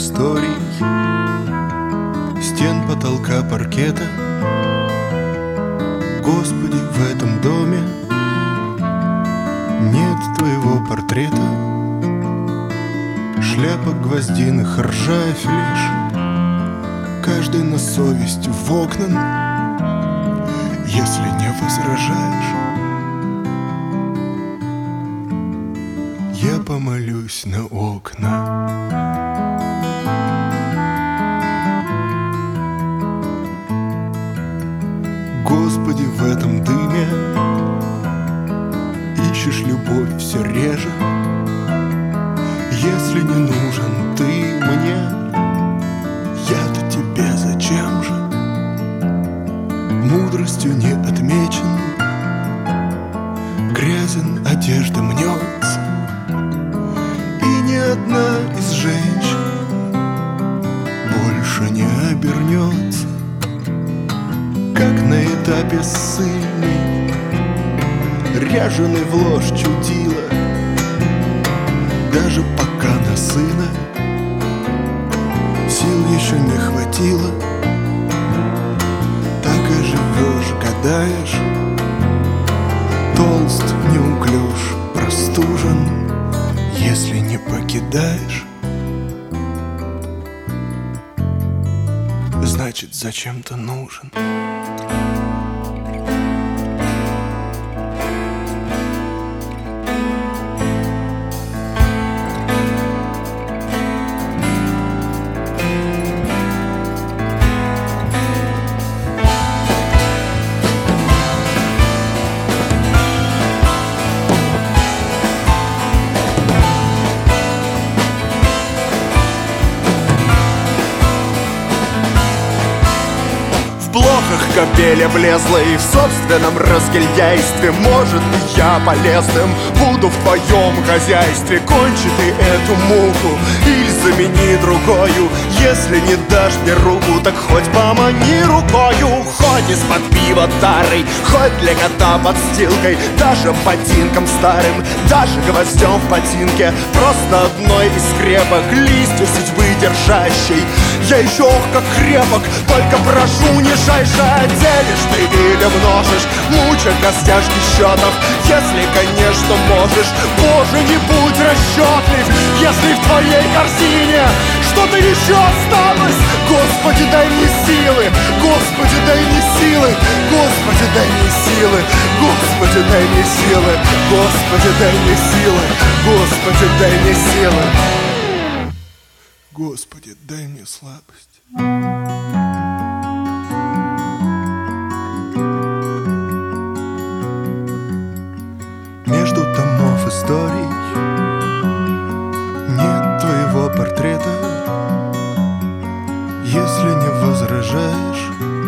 историй, стен, потолка, паркета. Господи, в этом доме нет твоего портрета. Шляпа гвоздиных, ржавь лишь, каждый на совесть в окна. Если не возражаешь, я помолюсь на окна. Господи, в этом дыме ищешь любовь все реже. Если не нужен ты мне, я-то тебе зачем же? Мудростью не отмечен, грязен, одежда мнется, и ни одна из женщин больше не обернется. Как на этапе ссыльный, ряженый в ложь чудила, даже пока на сына сил еще не хватило. Так и живешь, гадаешь, толст, неуклюж, простужен. Если не покидаешь, значит, зачем-то нужен. Капель облезла и в собственном разгильдяйстве. Может быть, я полезным буду в твоем хозяйстве. Кончи ты эту муку или замени другою. Если не дашь мне руку, так хоть помани рукою. Хоть из-под пива тарой, хоть для кота подстилкой, даже ботинком старым, даже гвоздем в ботинке. Просто одной из скрепок, листья судьбы держащей. Я еще ох как крепок, только прошу нижайше. Делишь ты или множишь, муча костяшки счетов. Если, конечно, можешь, Боже, не будь расчетлив. Если в твоей корзине что-то еще осталось, Господи, дай мне силы, Господи, дай мне силы, Господи, дай мне силы, Господи, дай мне силы, Господи, дай мне силы, Господи, дай мне силы, Господи, дай мне слабость. Между томов историй нет твоего портрета. Если не возражаешь,